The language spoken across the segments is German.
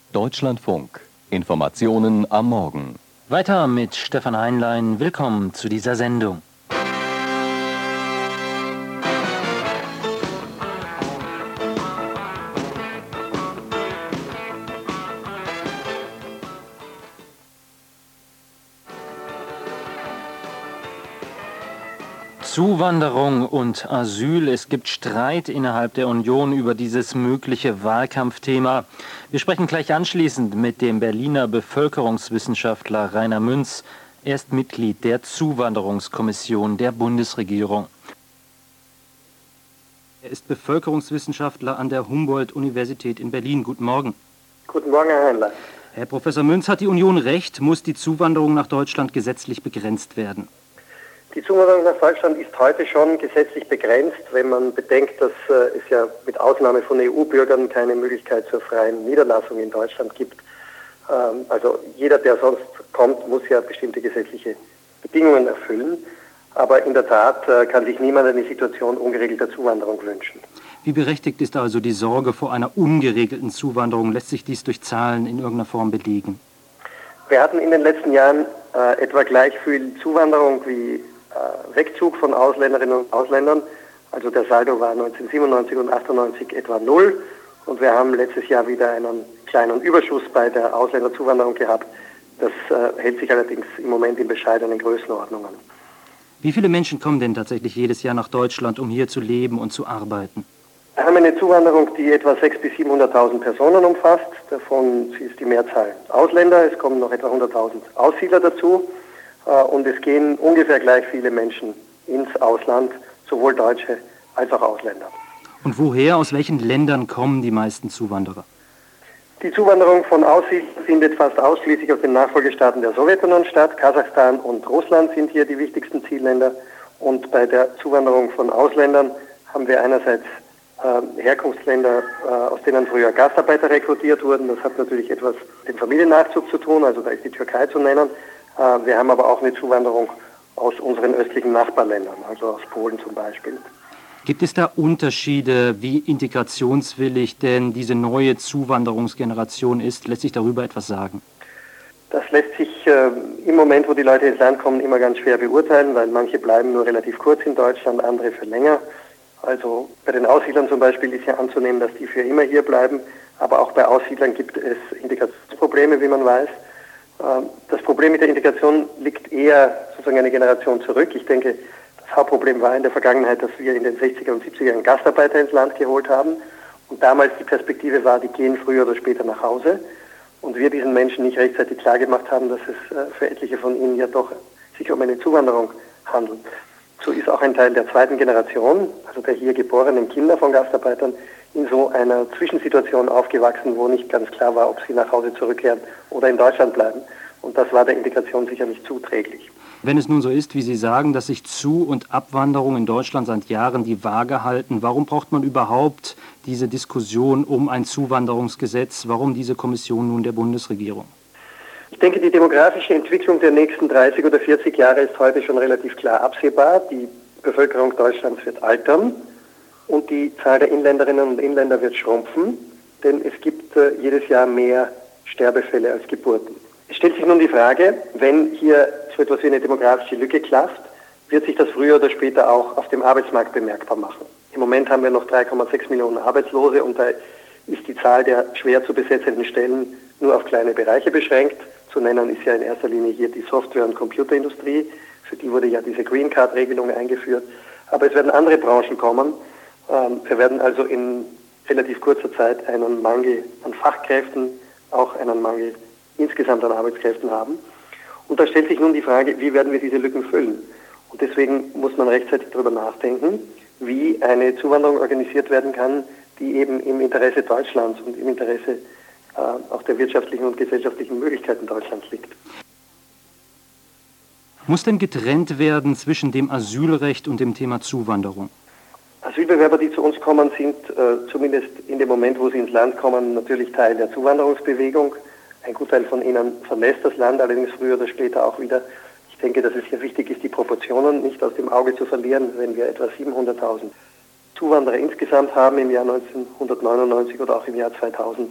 Deutschlandfunk. Informationen am Morgen. Weiter mit Stefan Heinlein. Willkommen zu dieser Sendung. Zuwanderung und Asyl. Es gibt Streit innerhalb der Union über dieses mögliche Wahlkampfthema. Wir sprechen gleich anschließend mit dem Berliner Bevölkerungswissenschaftler Rainer Münz. Er ist Mitglied der Zuwanderungskommission der Bundesregierung. Er ist Bevölkerungswissenschaftler an der Humboldt-Universität in Berlin. Guten Morgen. Guten Morgen, Herr Heinlein. Herr Professor Münz, hat die Union recht? Muss die Zuwanderung nach Deutschland gesetzlich begrenzt werden? Die Zuwanderung nach Deutschland ist heute schon gesetzlich begrenzt, wenn man bedenkt, dass es ja mit Ausnahme von EU-Bürgern keine Möglichkeit zur freien Niederlassung in Deutschland gibt. Also jeder, der sonst kommt, muss ja bestimmte gesetzliche Bedingungen erfüllen. Aber in der Tat kann sich niemand eine Situation ungeregelter Zuwanderung wünschen. Wie berechtigt ist also die Sorge vor einer ungeregelten Zuwanderung? Lässt sich dies durch Zahlen in irgendeiner Form belegen? Wir hatten in den letzten Jahren etwa gleich viel Zuwanderung wie Wegzug von Ausländerinnen und Ausländern. Also der Saldo war 1997 und 1998 etwa 0. Und wir haben letztes Jahr wieder einen kleinen Überschuss bei der Ausländerzuwanderung gehabt. Das hält sich allerdings im Moment in bescheidenen Größenordnungen. Wie viele Menschen kommen denn tatsächlich jedes Jahr nach Deutschland, um hier zu leben und zu arbeiten? Wir haben eine Zuwanderung, die etwa 600.000 bis 700.000 Personen umfasst. Davon ist die Mehrzahl Ausländer. Es kommen noch etwa 100.000 Aussiedler dazu. Und es gehen ungefähr gleich viele Menschen ins Ausland, sowohl Deutsche als auch Ausländer. Und woher, aus welchen Ländern kommen die meisten Zuwanderer? Die Zuwanderung von Aussiedlern findet fast ausschließlich aus den Nachfolgestaaten der Sowjetunion statt. Kasachstan und Russland sind hier die wichtigsten Zielländer. Und bei der Zuwanderung von Ausländern haben wir einerseits Herkunftsländer, aus denen früher Gastarbeiter rekrutiert wurden. Das hat natürlich etwas mit dem Familiennachzug zu tun, also da ist die Türkei zu nennen. Wir haben aber auch eine Zuwanderung aus unseren östlichen Nachbarländern, also aus Polen zum Beispiel. Gibt es da Unterschiede, wie integrationswillig denn diese neue Zuwanderungsgeneration ist? Lässt sich darüber etwas sagen? Das lässt sich im Moment, wo die Leute ins Land kommen, immer ganz schwer beurteilen, weil manche bleiben nur relativ kurz in Deutschland, andere für länger. Also bei den Aussiedlern zum Beispiel ist ja anzunehmen, dass die für immer hier bleiben, aber auch bei Aussiedlern gibt es Integrationsprobleme, wie man weiß. Das Problem mit der Integration liegt eher sozusagen eine Generation zurück. Ich denke, das Hauptproblem war in der Vergangenheit, dass wir in den 60er und 70er Jahren Gastarbeiter ins Land geholt haben. Und damals die Perspektive war, die gehen früher oder später nach Hause. Und wir diesen Menschen nicht rechtzeitig klargemacht haben, dass es für etliche von ihnen ja doch sich um eine Zuwanderung handelt. So ist auch ein Teil der zweiten Generation, also der hier geborenen Kinder von Gastarbeitern, in so einer Zwischensituation aufgewachsen, wo nicht ganz klar war, ob sie nach Hause zurückkehren oder in Deutschland bleiben. Und das war der Integration sicher nicht zuträglich. Wenn es nun so ist, wie Sie sagen, dass sich Zu- und Abwanderung in Deutschland seit Jahren die Waage halten, warum braucht man überhaupt diese Diskussion um ein Zuwanderungsgesetz? Warum diese Kommission nun der Bundesregierung? Ich denke, die demografische Entwicklung der nächsten 30 oder 40 Jahre ist heute schon relativ klar absehbar. Die Bevölkerung Deutschlands wird altern. Und die Zahl der Inländerinnen und Inländer wird schrumpfen, denn es gibt jedes Jahr mehr Sterbefälle als Geburten. Es stellt sich nun die Frage, wenn hier so etwas wie eine demografische Lücke klafft, wird sich das früher oder später auch auf dem Arbeitsmarkt bemerkbar machen. Im Moment haben wir noch 3,6 Millionen Arbeitslose und da ist die Zahl der schwer zu besetzenden Stellen nur auf kleine Bereiche beschränkt. Zu nennen ist ja in erster Linie hier die Software- und Computerindustrie. Für die wurde ja diese Green Card-Regelung eingeführt. Aber es werden andere Branchen kommen. Wir werden also in relativ kurzer Zeit einen Mangel an Fachkräften, auch einen Mangel insgesamt an Arbeitskräften haben. Und da stellt sich nun die Frage, wie werden wir diese Lücken füllen? Und deswegen muss man rechtzeitig darüber nachdenken, wie eine Zuwanderung organisiert werden kann, die eben im Interesse Deutschlands und im Interesse auch der wirtschaftlichen und gesellschaftlichen Möglichkeiten Deutschlands liegt. Muss denn getrennt werden zwischen dem Asylrecht und dem Thema Zuwanderung? Asylbewerber, die zu uns kommen, sind zumindest in dem Moment, wo sie ins Land kommen, natürlich Teil der Zuwanderungsbewegung. Ein Gutteil von ihnen verlässt das Land, allerdings früher oder später auch wieder. Ich denke, dass es hier wichtig ist, die Proportionen nicht aus dem Auge zu verlieren. Wenn wir etwa 700.000 Zuwanderer insgesamt haben im Jahr 1999 oder auch im Jahr 2000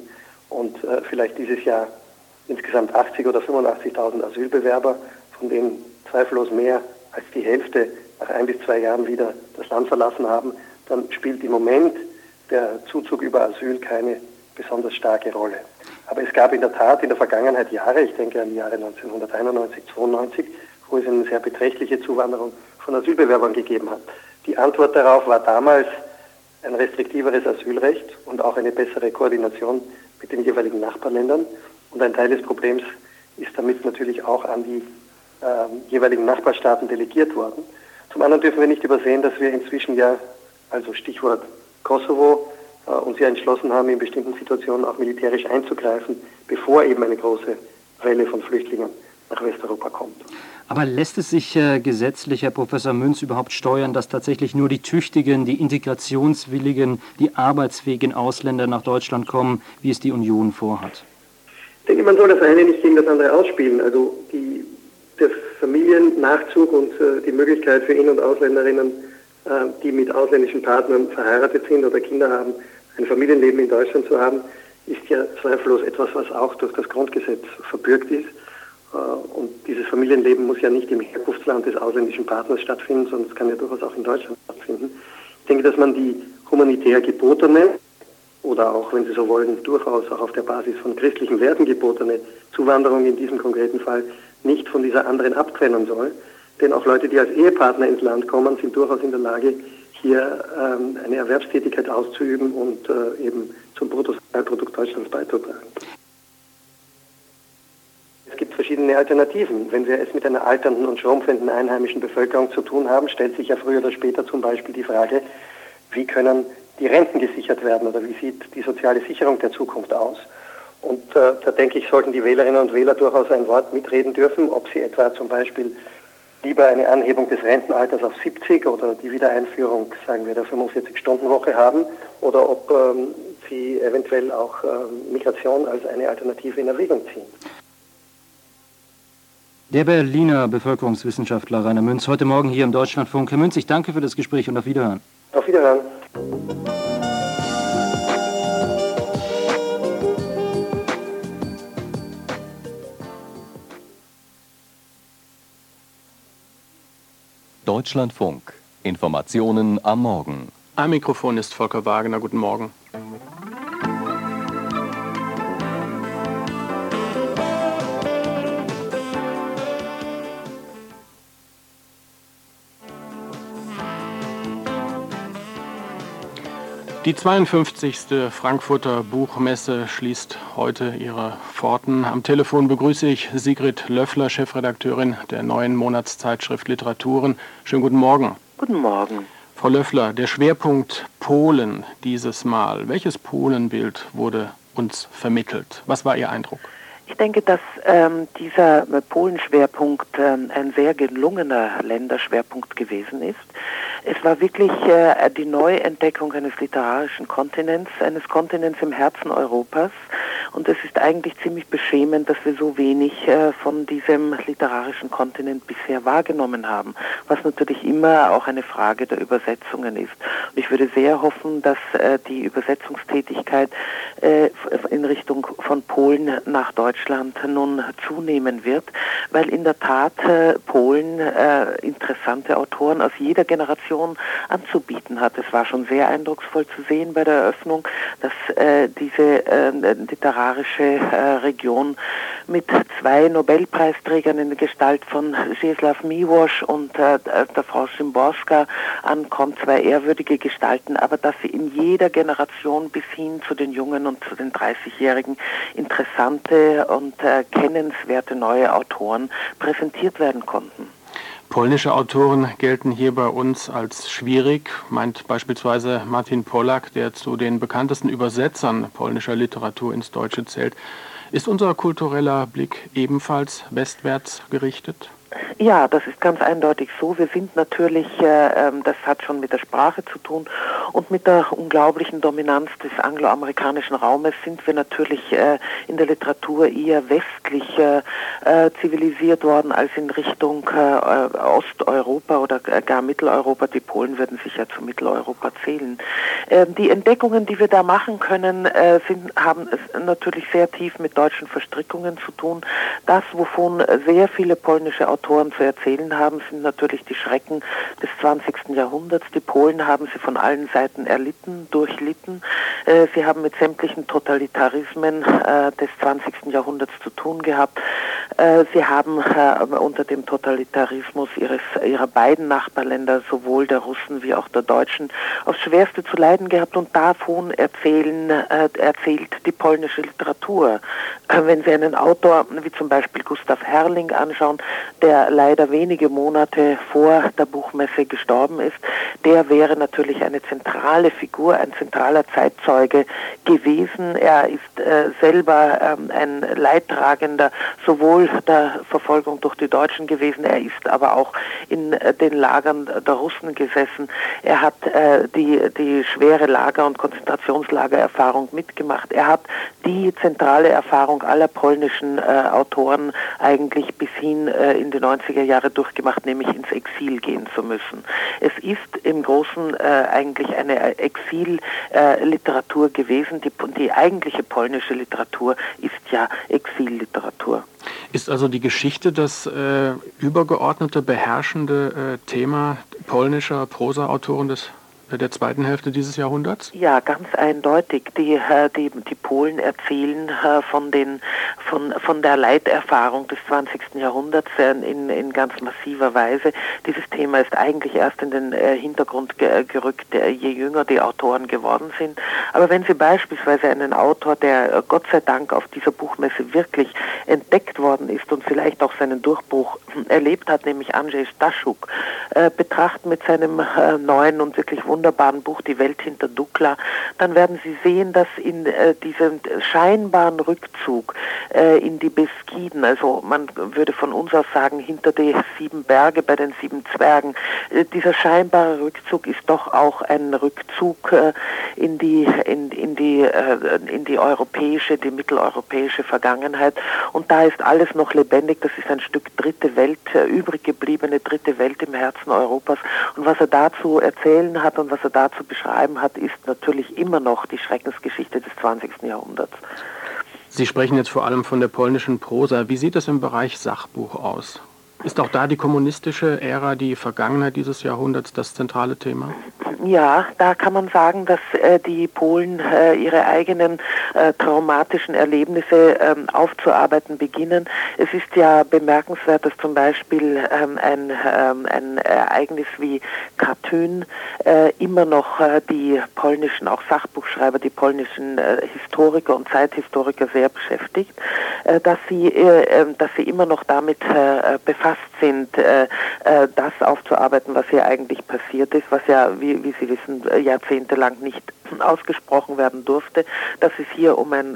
und vielleicht dieses Jahr insgesamt 80 oder 85.000 Asylbewerber, von denen zweifellos mehr als die Hälfte nach 1 bis 2 Jahren wieder das Land verlassen haben, dann spielt im Moment der Zuzug über Asyl keine besonders starke Rolle. Aber es gab in der Tat in der Vergangenheit Jahre, ich denke an die Jahre 1991, 92, wo es eine sehr beträchtliche Zuwanderung von Asylbewerbern gegeben hat. Die Antwort darauf war damals ein restriktiveres Asylrecht und auch eine bessere Koordination mit den jeweiligen Nachbarländern. Und ein Teil des Problems ist damit natürlich auch an die jeweiligen Nachbarstaaten delegiert worden. Zum anderen dürfen wir nicht übersehen, dass wir inzwischen ja, also Stichwort Kosovo, uns ja entschlossen haben, in bestimmten Situationen auch militärisch einzugreifen, bevor eben eine große Welle von Flüchtlingen nach Westeuropa kommt. Aber lässt es sich gesetzlich, Herr Professor Münz, überhaupt steuern, dass tatsächlich nur die tüchtigen, die integrationswilligen, die arbeitsfähigen Ausländer nach Deutschland kommen, wie es die Union vorhat? Ich denke, man soll das eine nicht gegen das andere ausspielen. Also der Familiennachzug und die Möglichkeit für In- und Ausländerinnen, die mit ausländischen Partnern verheiratet sind oder Kinder haben, ein Familienleben in Deutschland zu haben, ist ja zweifellos etwas, was auch durch das Grundgesetz verbürgt ist. Und dieses Familienleben muss ja nicht im Herkunftsland des ausländischen Partners stattfinden, sondern es kann ja durchaus auch in Deutschland stattfinden. Ich denke, dass man die humanitär gebotene oder auch, wenn Sie so wollen, durchaus auch auf der Basis von christlichen Werten gebotene Zuwanderung in diesem konkreten Fall nicht von dieser anderen abtrennen soll. Denn auch Leute, die als Ehepartner ins Land kommen, sind durchaus in der Lage, hier eine Erwerbstätigkeit auszuüben und eben zum Bruttosozialprodukt Deutschlands beizutragen. Es gibt verschiedene Alternativen. Wenn wir es mit einer alternden und schrumpfenden einheimischen Bevölkerung zu tun haben, stellt sich ja früher oder später zum Beispiel die Frage, wie können die Renten gesichert werden oder wie sieht die soziale Sicherung der Zukunft aus? Und da denke ich, sollten die Wählerinnen und Wähler durchaus ein Wort mitreden dürfen, ob sie etwa zum Beispiel lieber eine Anhebung des Rentenalters auf 70 oder die Wiedereinführung, sagen wir, der 45-Stunden-Woche haben oder ob sie eventuell auch Migration als eine Alternative in Erwägung ziehen. Der Berliner Bevölkerungswissenschaftler Rainer Münz, heute Morgen hier im Deutschlandfunk. Herr Münz, ich danke für das Gespräch und auf Wiederhören. Auf Wiederhören. Deutschlandfunk. Informationen am Morgen. Am Mikrofon ist Volker Wagner. Guten Morgen. Die 52. Frankfurter Buchmesse schließt heute ihre Pforten. Am Telefon begrüße ich Sigrid Löffler, Chefredakteurin der neuen Monatszeitschrift Literaturen. Schönen guten Morgen. Guten Morgen. Frau Löffler, der Schwerpunkt Polen dieses Mal. Welches Polenbild wurde uns vermittelt? Was war Ihr Eindruck? Ich denke, dass dieser Polenschwerpunkt ein sehr gelungener Länderschwerpunkt gewesen ist. Es war wirklich die Neuentdeckung eines literarischen Kontinents, eines Kontinents im Herzen Europas. Und es ist eigentlich ziemlich beschämend, dass wir so wenig von diesem literarischen Kontinent bisher wahrgenommen haben, was natürlich immer auch eine Frage der Übersetzungen ist. Und ich würde sehr hoffen, dass die Übersetzungstätigkeit in Richtung von Polen nach Deutschland nun zunehmen wird, weil in der Tat Polen interessante Autoren aus jeder Generation anzubieten hat. Es war schon sehr eindrucksvoll zu sehen bei der Eröffnung, dass diese literarische Region mit 2 Nobelpreisträgern in der Gestalt von Czesław Miłosz und der Frau Szymborska ankommt, 2 ehrwürdige Gestalten, aber dass sie in jeder Generation bis hin zu den Jungen und zu den 30-Jährigen interessante und kennenswerte neue Autoren präsentiert werden konnten. Polnische Autoren gelten hier bei uns als schwierig, meint beispielsweise Martin Polak, der zu den bekanntesten Übersetzern polnischer Literatur ins Deutsche zählt. Ist unser kultureller Blick ebenfalls westwärts gerichtet? Ja, das ist ganz eindeutig so. Wir sind natürlich, das hat schon mit der Sprache zu tun Und mit der unglaublichen Dominanz des angloamerikanischen Raumes sind wir natürlich in der Literatur eher westlich zivilisiert worden als in Richtung Osteuropa oder gar Mitteleuropa. Die Polen würden sicher zu Mitteleuropa zählen. Die Entdeckungen, die wir da machen können, haben es natürlich sehr tief mit deutschen Verstrickungen zu tun. Das, wovon sehr viele polnische Autoren zu erzählen haben, sind natürlich die Schrecken des 20. Jahrhunderts. Die Polen haben sie von allen Seiten durchlitten. Sie haben mit sämtlichen Totalitarismen des 20. Jahrhunderts zu tun gehabt. Sie haben unter dem Totalitarismus ihrer beiden Nachbarländer, sowohl der Russen wie auch der Deutschen, aufs Schwerste zu leiden gehabt, und davon erzählt die polnische Literatur. Wenn Sie einen Autor wie zum Beispiel Gustav Herrling anschauen, der leider wenige Monate vor der Buchmesse gestorben ist, der wäre natürlich eine zentrale Figur, ein zentraler Zeitzeuge gewesen. Er ist selber ein Leidtragender sowohl der Verfolgung durch die Deutschen gewesen, er ist aber auch in den Lagern der Russen gesessen. Er hat die schwere Lager- und Konzentrationslagererfahrung mitgemacht. Er hat die zentrale Erfahrung aller polnischen Autoren eigentlich bis hin in die 90er Jahre durchgemacht, nämlich ins Exil gehen zu müssen. Es ist im Großen eigentlich eine Exilliteratur gewesen. Die eigentliche polnische Literatur ist ja Exilliteratur. Ist also die Geschichte das übergeordnete, beherrschende Thema polnischer Prosaautoren der zweiten Hälfte dieses Jahrhunderts? Ja, ganz eindeutig. Die Polen erzählen von der Leiterfahrung des 20. Jahrhunderts in ganz massiver Weise. Dieses Thema ist eigentlich erst in den Hintergrund gerückt, je jünger die Autoren geworden sind. Aber wenn Sie beispielsweise einen Autor, der Gott sei Dank auf dieser Buchmesse wirklich entdeckt worden ist und vielleicht auch seinen Durchbruch erlebt hat, nämlich Andrzej Staszuk, betrachten mit seinem neuen und wirklich wunderbaren Buch Die Welt hinter Dukla, dann werden Sie sehen, dass in diesem scheinbaren Rückzug in die Beskiden, also man würde von uns aus sagen, hinter die 7 Berge bei den 7 Zwergen, dieser scheinbare Rückzug ist doch auch ein Rückzug in die europäische, die mitteleuropäische Vergangenheit, und da ist alles noch lebendig. Das ist ein Stück dritte Welt, übrig gebliebene dritte Welt im Herzen Europas, und was er dazu erzählen hat und was er dazu beschreiben hat, ist natürlich immer noch die Schreckensgeschichte des 20. Jahrhunderts. Sie sprechen jetzt vor allem von der polnischen Prosa. Wie sieht es im Bereich Sachbuch aus? Ist auch da die kommunistische Ära, die Vergangenheit dieses Jahrhunderts, das zentrale Thema? Ja, da kann man sagen, dass die Polen ihre eigenen traumatischen Erlebnisse aufzuarbeiten beginnen. Es ist ja bemerkenswert, dass zum Beispiel ein Ereignis wie Katyn immer noch die polnischen, auch Sachbuchschreiber, die polnischen Historiker und Zeithistoriker sehr beschäftigt, dass sie immer noch damit befasst sind, das aufzuarbeiten, was hier eigentlich passiert ist, was ja, wie Sie wissen, jahrzehntelang nicht ausgesprochen werden durfte, dass es sich hier um ein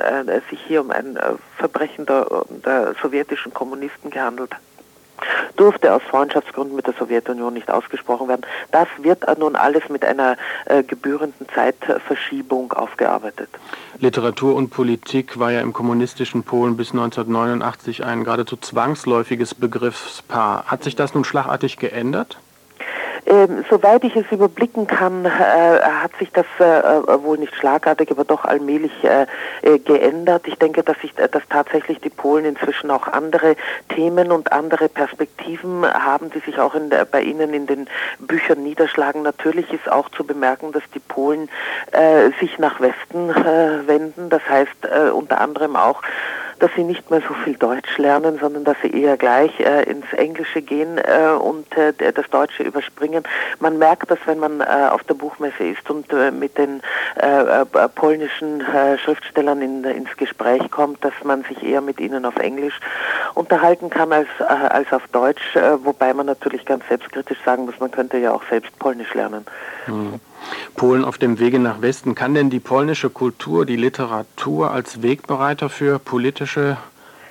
Verbrechen der sowjetischen Kommunisten gehandelt hat. Durfte aus Freundschaftsgründen mit der Sowjetunion nicht ausgesprochen werden. Das wird nun alles mit einer gebührenden Zeitverschiebung aufgearbeitet. Literatur und Politik war ja im kommunistischen Polen bis 1989 ein geradezu zwangsläufiges Begriffspaar. Hat sich das nun schlagartig geändert? Soweit ich es überblicken kann, hat sich das wohl nicht schlagartig, aber doch allmählich geändert. Ich denke, dass tatsächlich die Polen inzwischen auch andere Themen und andere Perspektiven haben, die sich auch bei Ihnen in den Büchern niederschlagen. Natürlich ist auch zu bemerken, dass die Polen sich nach Westen wenden. Das heißt unter anderem auch, dass sie nicht mehr so viel Deutsch lernen, sondern dass sie eher gleich ins Englische gehen und das Deutsche überspringen. Man merkt das, wenn man auf der Buchmesse ist und mit den polnischen Schriftstellern ins Gespräch kommt, dass man sich eher mit ihnen auf Englisch unterhalten kann als auf Deutsch, wobei man natürlich ganz selbstkritisch sagen muss, man könnte ja auch selbst Polnisch lernen. Mhm. Polen auf dem Wege nach Westen. Kann denn die polnische Kultur, die Literatur als Wegbereiter für politische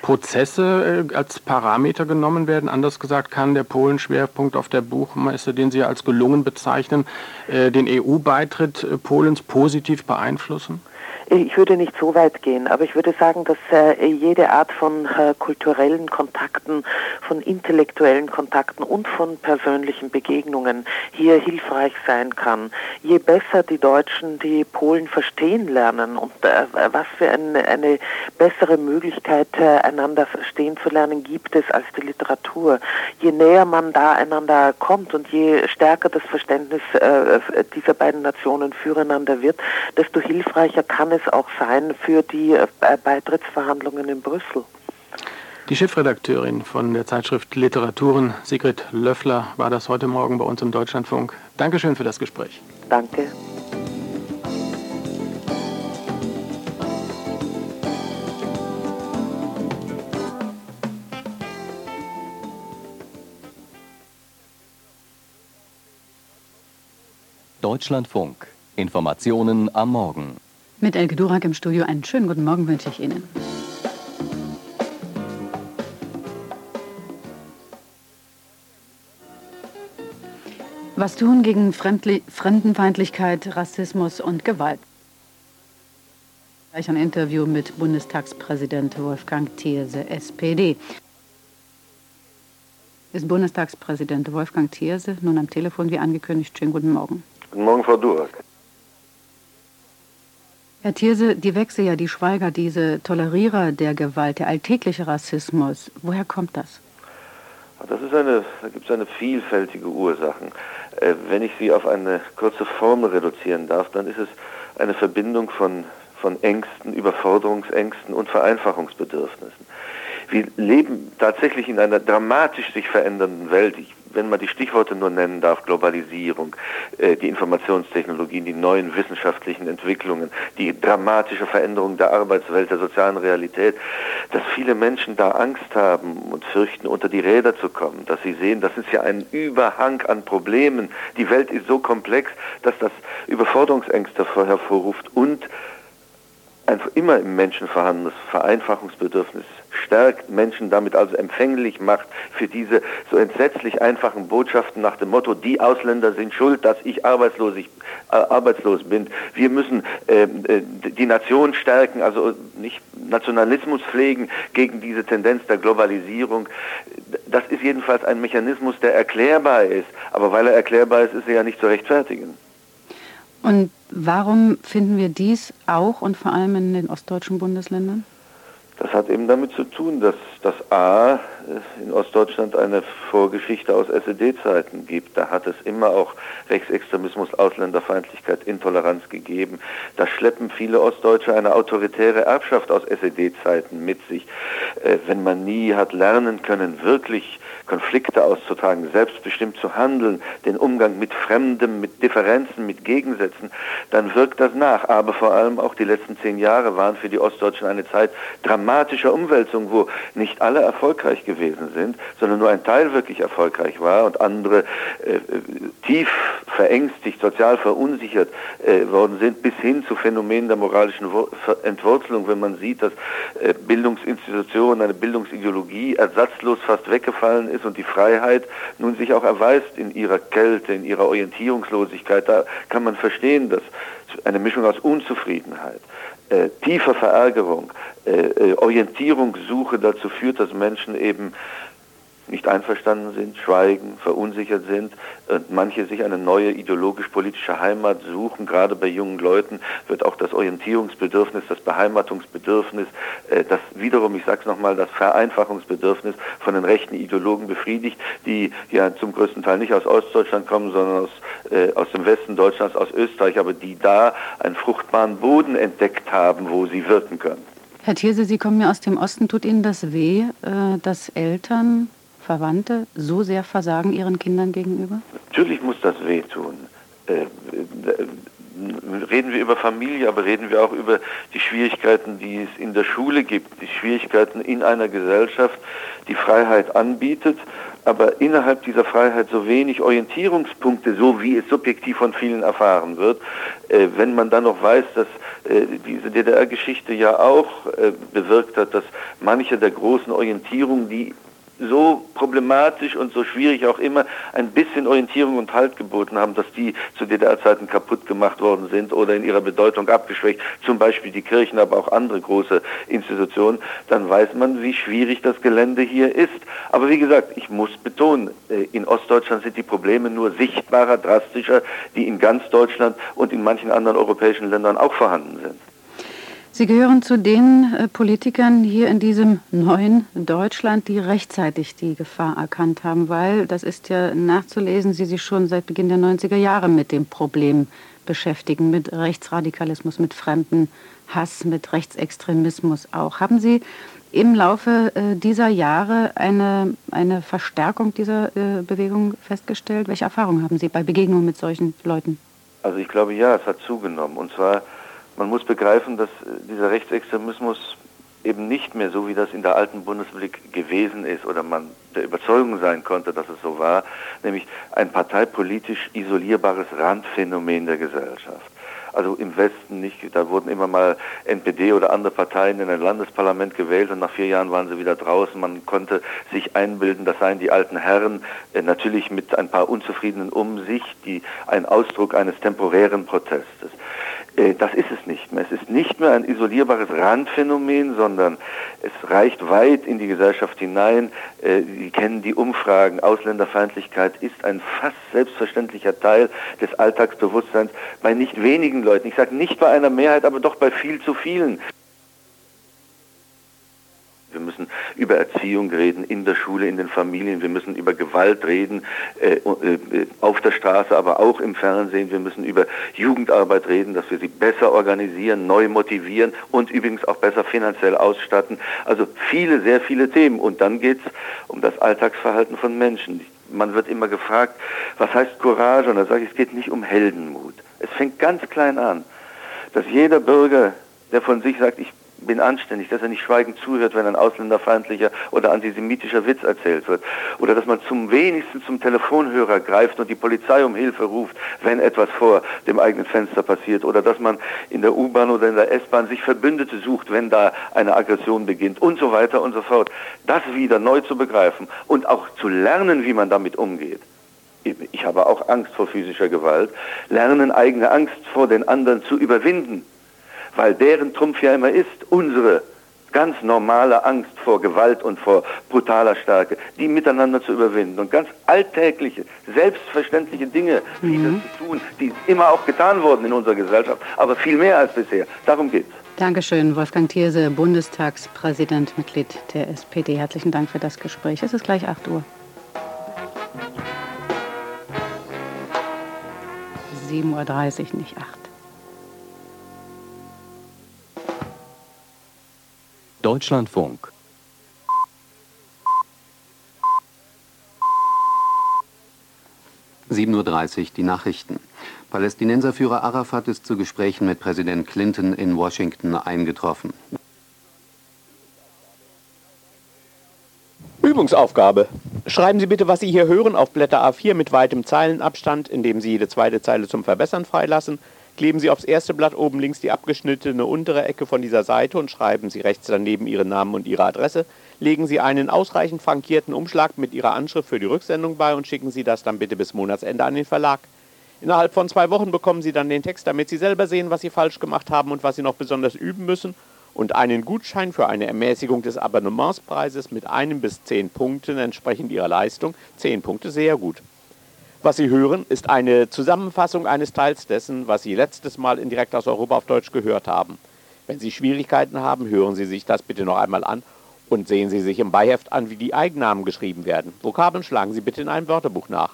Prozesse als Parameter genommen werden? Anders gesagt, kann der Polen-Schwerpunkt auf der Buchmesse, den Sie als gelungen bezeichnen, den EU-Beitritt Polens positiv beeinflussen? Ich würde nicht so weit gehen, aber ich würde sagen, dass jede Art von kulturellen Kontakten, von intellektuellen Kontakten und von persönlichen Begegnungen hier hilfreich sein kann. Je besser die Deutschen die Polen verstehen lernen und was für eine bessere Möglichkeit, einander verstehen zu lernen, gibt es als die Literatur. Je näher man da einander kommt und je stärker das Verständnis dieser beiden Nationen füreinander wird, desto hilfreicher kann es auch sein für die Beitrittsverhandlungen in Brüssel. Die Chefredakteurin von der Zeitschrift Literaturen, Sigrid Löffler, war das heute Morgen bei uns im Deutschlandfunk. Dankeschön für das Gespräch. Danke. Deutschlandfunk. Informationen am Morgen. Mit Elke Durak im Studio einen schönen guten Morgen wünsche ich Ihnen. Was tun gegen Fremdenfeindlichkeit, Rassismus und Gewalt? Gleich ein Interview mit Bundestagspräsident Wolfgang Thierse, SPD. Ist Bundestagspräsident Wolfgang Thierse nun am Telefon wie angekündigt? Schönen guten Morgen. Guten Morgen, Frau Durak. Herr Thierse, die Wechsel, die Schweiger, diese Tolerierer der Gewalt, der alltägliche Rassismus, woher kommt das? Da gibt es eine vielfältige Ursachen. Wenn ich sie auf eine kurze Formel reduzieren darf, dann ist es eine Verbindung von Ängsten, Überforderungsängsten und Vereinfachungsbedürfnissen. Wir leben tatsächlich in einer dramatisch sich verändernden Welt. Wenn man die Stichworte nur nennen darf, Globalisierung, die Informationstechnologien, die neuen wissenschaftlichen Entwicklungen, die dramatische Veränderung der Arbeitswelt, der sozialen Realität, dass viele Menschen da Angst haben und fürchten, unter die Räder zu kommen, dass sie sehen, das ist ja ein Überhang an Problemen. Die Welt ist so komplex, dass das Überforderungsängste hervorruft und ein immer im Menschen vorhandenes Vereinfachungsbedürfnis stärkt, Menschen damit also empfänglich macht für diese so entsetzlich einfachen Botschaften nach dem Motto, die Ausländer sind schuld, dass ich arbeitslos bin. Wir müssen die Nation stärken, also nicht Nationalismus pflegen gegen diese Tendenz der Globalisierung. Das ist jedenfalls ein Mechanismus, der erklärbar ist, aber weil er erklärbar ist, ist er ja nicht zu rechtfertigen. Und warum finden wir dies auch und vor allem in den ostdeutschen Bundesländern? Das hat eben damit zu tun, dass das in Ostdeutschland eine Vorgeschichte aus SED-Zeiten gibt. Da hat es immer auch Rechtsextremismus, Ausländerfeindlichkeit, Intoleranz gegeben. Da schleppen viele Ostdeutsche eine autoritäre Erbschaft aus SED-Zeiten mit sich. Wenn man nie hat lernen können, wirklich Konflikte auszutragen, selbstbestimmt zu handeln, den Umgang mit Fremdem, mit Differenzen, mit Gegensätzen, dann wirkt das nach. Aber vor allem auch die letzten 10 Jahre waren für die Ostdeutschen eine Zeit dramatischer Umwälzung, wo nicht alle erfolgreich gewesen sind, sondern nur ein Teil wirklich erfolgreich war und andere tief verängstigt, sozial verunsichert worden sind, bis hin zu Phänomenen der moralischen Entwurzelung, wenn man sieht, dass Bildungsinstitutionen, eine Bildungsideologie ersatzlos fast weggefallen ist und die Freiheit nun sich auch erweist in ihrer Kälte, in ihrer Orientierungslosigkeit. Da kann man verstehen, dass eine Mischung aus Unzufriedenheit, tiefer Verärgerung, Orientierungssuche dazu führt, dass Menschen eben nicht einverstanden sind, schweigen, verunsichert sind und manche sich eine neue ideologisch-politische Heimat suchen. Gerade bei jungen Leuten wird auch das Orientierungsbedürfnis, das Beheimatungsbedürfnis, das wiederum, ich sage es nochmal, das Vereinfachungsbedürfnis von den rechten Ideologen befriedigt, die ja zum größten Teil nicht aus Ostdeutschland kommen, sondern aus dem Westen Deutschlands, aus Österreich, aber die da einen fruchtbaren Boden entdeckt haben, wo sie wirken können. Herr Thierse, Sie kommen ja aus dem Osten. Tut Ihnen das weh, dass Eltern, Verwandte so sehr versagen ihren Kindern gegenüber? Natürlich muss das wehtun. reden wir über Familie, aber reden wir auch über die Schwierigkeiten, die es in der Schule gibt, die Schwierigkeiten in einer Gesellschaft, die Freiheit anbietet, aber innerhalb dieser Freiheit so wenig Orientierungspunkte, so wie es subjektiv von vielen erfahren wird. Wenn man dann noch weiß, dass diese DDR-Geschichte ja auch bewirkt hat, dass manche der großen Orientierungen, die so problematisch und so schwierig auch immer ein bisschen Orientierung und Halt geboten haben, dass die zu DDR-Zeiten kaputt gemacht worden sind oder in ihrer Bedeutung abgeschwächt, zum Beispiel die Kirchen, aber auch andere große Institutionen, dann weiß man, wie schwierig das Gelände hier ist. Aber wie gesagt, ich muss betonen, in Ostdeutschland sind die Probleme nur sichtbarer, drastischer, die in ganz Deutschland und in manchen anderen europäischen Ländern auch vorhanden sind. Sie gehören zu den Politikern hier in diesem neuen Deutschland, die rechtzeitig die Gefahr erkannt haben, weil, das ist ja nachzulesen, Sie sich schon seit Beginn der 90er Jahre mit dem Problem beschäftigen, mit Rechtsradikalismus, mit Fremdenhass, mit Rechtsextremismus auch. Haben Sie im Laufe dieser Jahre eine Verstärkung dieser Bewegung festgestellt? Welche Erfahrungen haben Sie bei Begegnungen mit solchen Leuten? Also ich glaube, ja, es hat zugenommen. Und zwar, man muss begreifen, dass dieser Rechtsextremismus eben nicht mehr so, wie das in der alten Bundesrepublik gewesen ist oder man der Überzeugung sein konnte, dass es so war, nämlich ein parteipolitisch isolierbares Randphänomen der Gesellschaft. Also im Westen nicht, da wurden immer mal NPD oder andere Parteien in ein Landesparlament gewählt und nach 4 Jahren waren sie wieder draußen. Man konnte sich einbilden, das seien die alten Herren, natürlich mit ein paar Unzufriedenen um sich, die ein Ausdruck eines temporären Protestes. Das ist es nicht mehr. Es ist nicht mehr ein isolierbares Randphänomen, sondern es reicht weit in die Gesellschaft hinein. Sie kennen die Umfragen. Ausländerfeindlichkeit ist ein fast selbstverständlicher Teil des Alltagsbewusstseins bei nicht wenigen Leuten. Ich sage nicht bei einer Mehrheit, aber doch bei viel zu vielen. Wir müssen über Erziehung reden, in der Schule, in den Familien. Wir müssen über Gewalt reden, auf der Straße, aber auch im Fernsehen. Wir müssen über Jugendarbeit reden, dass wir sie besser organisieren, neu motivieren und übrigens auch besser finanziell ausstatten. Also sehr viele Themen. Und dann geht es um das Alltagsverhalten von Menschen. Man wird immer gefragt, was heißt Courage? Und da sage ich, es geht nicht um Heldenmut. Es fängt ganz klein an, dass jeder Bürger, der von sich sagt, ich bin anständig, dass er nicht schweigend zuhört, wenn ein ausländerfeindlicher oder antisemitischer Witz erzählt wird. Oder dass man wenigstens zum Telefonhörer greift und die Polizei um Hilfe ruft, wenn etwas vor dem eigenen Fenster passiert. Oder dass man in der U-Bahn oder in der S-Bahn sich Verbündete sucht, wenn da eine Aggression beginnt und so weiter und so fort. Das wieder neu zu begreifen und auch zu lernen, wie man damit umgeht. Ich habe auch Angst vor physischer Gewalt. Lernen, eigene Angst vor den anderen zu überwinden. Weil deren Trumpf ja immer ist, unsere ganz normale Angst vor Gewalt und vor brutaler Stärke, die miteinander zu überwinden und ganz alltägliche, selbstverständliche Dinge wieder zu tun, die immer auch getan wurden in unserer Gesellschaft, aber viel mehr als bisher. Darum geht's. Dankeschön, Wolfgang Thierse, Bundestagspräsident, Mitglied der SPD. Herzlichen Dank für das Gespräch. Es ist gleich 8 Uhr. 7:30 Uhr, nicht 8. Deutschlandfunk. (7:30 Uhr) die Nachrichten. Palästinenserführer Arafat ist zu Gesprächen mit Präsident Clinton in Washington eingetroffen. Übungsaufgabe. Schreiben Sie bitte, was Sie hier hören, auf Blätter A4 mit weitem Zeilenabstand, indem Sie jede zweite Zeile zum Verbessern freilassen. Kleben Sie aufs erste Blatt oben links die abgeschnittene untere Ecke von dieser Seite und schreiben Sie rechts daneben Ihren Namen und Ihre Adresse. Legen Sie einen ausreichend frankierten Umschlag mit Ihrer Anschrift für die Rücksendung bei und schicken Sie das dann bitte bis Monatsende an den Verlag. Innerhalb von 2 Wochen bekommen Sie dann den Text, damit Sie selber sehen, was Sie falsch gemacht haben und was Sie noch besonders üben müssen. Und einen Gutschein für eine Ermäßigung des Abonnementspreises mit 1 bis 10 Punkten entsprechend Ihrer Leistung. 10 Punkte, sehr gut. Was Sie hören, ist eine Zusammenfassung eines Teils dessen, was Sie letztes Mal in Direkt aus Europa auf Deutsch gehört haben. Wenn Sie Schwierigkeiten haben, hören Sie sich das bitte noch einmal an und sehen Sie sich im Beiheft an, wie die Eigennamen geschrieben werden. Vokabeln schlagen Sie bitte in einem Wörterbuch nach.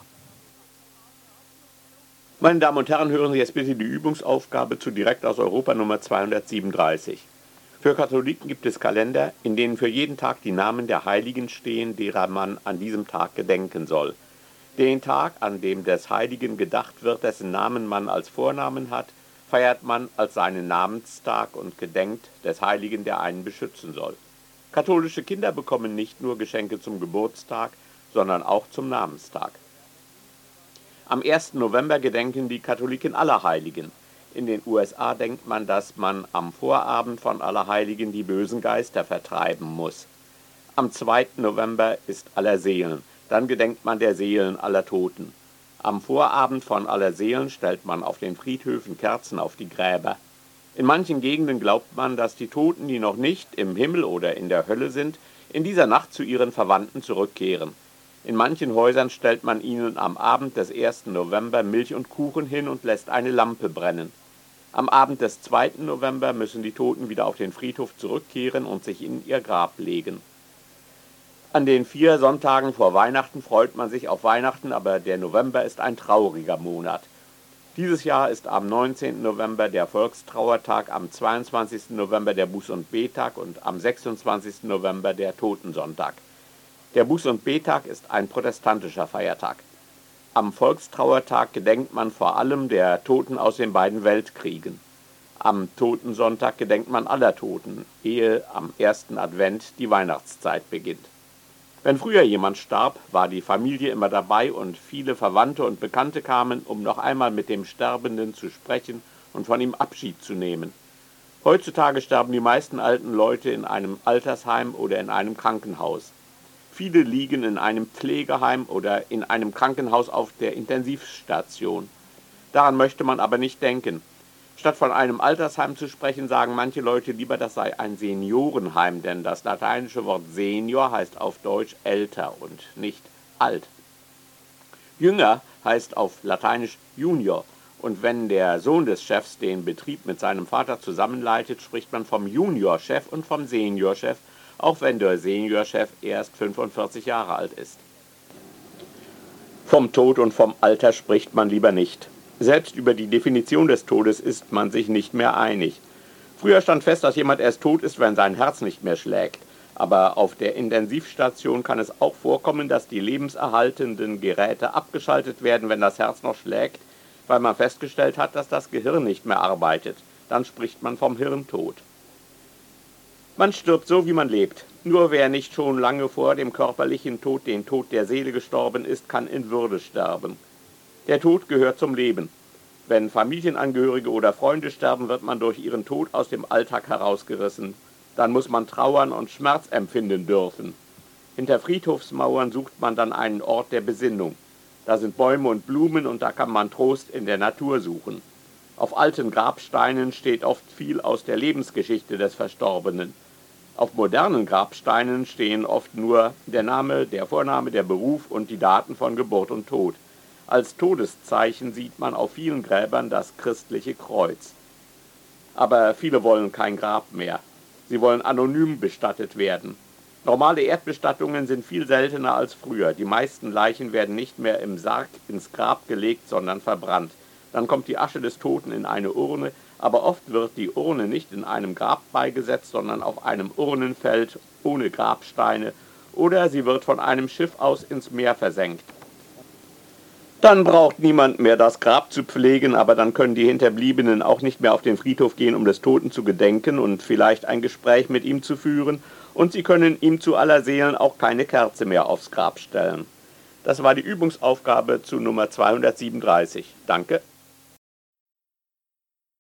Meine Damen und Herren, hören Sie jetzt bitte die Übungsaufgabe zu Direkt aus Europa Nummer 237. Für Katholiken gibt es Kalender, in denen für jeden Tag die Namen der Heiligen stehen, derer man an diesem Tag gedenken soll. Den Tag, an dem des Heiligen gedacht wird, dessen Namen man als Vornamen hat, feiert man als seinen Namenstag und gedenkt des Heiligen, der einen beschützen soll. Katholische Kinder bekommen nicht nur Geschenke zum Geburtstag, sondern auch zum Namenstag. Am 1. November gedenken die Katholiken aller Heiligen. In den USA denkt man, dass man am Vorabend von Allerheiligen die bösen Geister vertreiben muss. Am 2. November ist Allerseelen, dann gedenkt man der Seelen aller Toten. Am Vorabend von Allerseelen stellt man auf den Friedhöfen Kerzen auf die Gräber. In manchen Gegenden glaubt man, dass die Toten, die noch nicht im Himmel oder in der Hölle sind, in dieser Nacht zu ihren Verwandten zurückkehren. In manchen Häusern stellt man ihnen am Abend des 1. November Milch und Kuchen hin und lässt eine Lampe brennen. Am Abend des 2. November müssen die Toten wieder auf den Friedhof zurückkehren und sich in ihr Grab legen. An den 4 Sonntagen vor Weihnachten freut man sich auf Weihnachten, aber der November ist ein trauriger Monat. Dieses Jahr ist am 19. November der Volkstrauertag, am 22. November der Buß- und Bettag und am 26. November der Totensonntag. Der Buß- und Bettag ist ein protestantischer Feiertag. Am Volkstrauertag gedenkt man vor allem der Toten aus den beiden Weltkriegen. Am Totensonntag gedenkt man aller Toten, ehe am 1. Advent die Weihnachtszeit beginnt. Wenn früher jemand starb, war die Familie immer dabei und viele Verwandte und Bekannte kamen, um noch einmal mit dem Sterbenden zu sprechen und von ihm Abschied zu nehmen. Heutzutage sterben die meisten alten Leute in einem Altersheim oder in einem Krankenhaus. Viele liegen in einem Pflegeheim oder in einem Krankenhaus auf der Intensivstation. Daran möchte man aber nicht denken. Statt von einem Altersheim zu sprechen, sagen manche Leute lieber, das sei ein Seniorenheim, denn das lateinische Wort Senior heißt auf Deutsch älter und nicht alt. Jünger heißt auf Lateinisch Junior, und wenn der Sohn des Chefs den Betrieb mit seinem Vater zusammenleitet, spricht man vom Juniorchef und vom Seniorchef, auch wenn der Seniorchef erst 45 Jahre alt ist. Vom Tod und vom Alter spricht man lieber nicht. Selbst über die Definition des Todes ist man sich nicht mehr einig. Früher stand fest, dass jemand erst tot ist, wenn sein Herz nicht mehr schlägt. Aber auf der Intensivstation kann es auch vorkommen, dass die lebenserhaltenden Geräte abgeschaltet werden, wenn das Herz noch schlägt, weil man festgestellt hat, dass das Gehirn nicht mehr arbeitet. Dann spricht man vom Hirntod. Man stirbt so, wie man lebt. Nur wer nicht schon lange vor dem körperlichen Tod den Tod der Seele gestorben ist, kann in Würde sterben. Der Tod gehört zum Leben. Wenn Familienangehörige oder Freunde sterben, wird man durch ihren Tod aus dem Alltag herausgerissen. Dann muss man trauern und Schmerz empfinden dürfen. Hinter Friedhofsmauern sucht man dann einen Ort der Besinnung. Da sind Bäume und Blumen und da kann man Trost in der Natur suchen. Auf alten Grabsteinen steht oft viel aus der Lebensgeschichte des Verstorbenen. Auf modernen Grabsteinen stehen oft nur der Name, der Vorname, der Beruf und die Daten von Geburt und Tod. Als Todeszeichen sieht man auf vielen Gräbern das christliche Kreuz. Aber viele wollen kein Grab mehr. Sie wollen anonym bestattet werden. Normale Erdbestattungen sind viel seltener als früher. Die meisten Leichen werden nicht mehr im Sarg ins Grab gelegt, sondern verbrannt. Dann kommt die Asche des Toten in eine Urne, aber oft wird die Urne nicht in einem Grab beigesetzt, sondern auf einem Urnenfeld ohne Grabsteine, oder sie wird von einem Schiff aus ins Meer versenkt. Dann braucht niemand mehr das Grab zu pflegen, aber dann können die Hinterbliebenen auch nicht mehr auf den Friedhof gehen, um des Toten zu gedenken und vielleicht ein Gespräch mit ihm zu führen, und sie können ihm zu aller Seelen auch keine Kerze mehr aufs Grab stellen. Das war die Übungsaufgabe zu Nummer 237. Danke.